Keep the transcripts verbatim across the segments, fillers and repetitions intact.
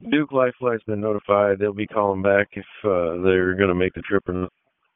Duke Life Flight's been notified. They'll be calling back if uh, they're going to make the trip or not.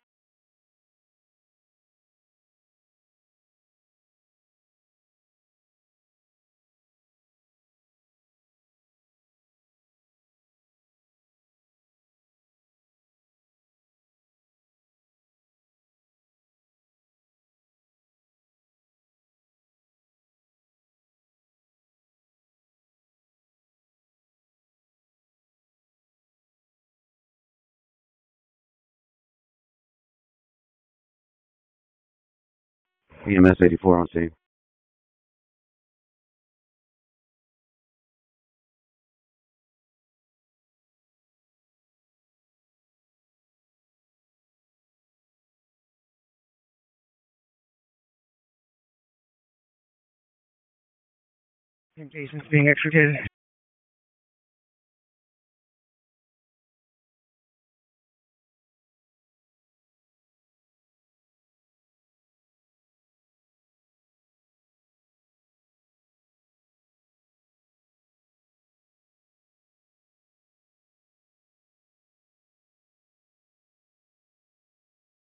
E M S eighty-four on scene. Jason's being extricated.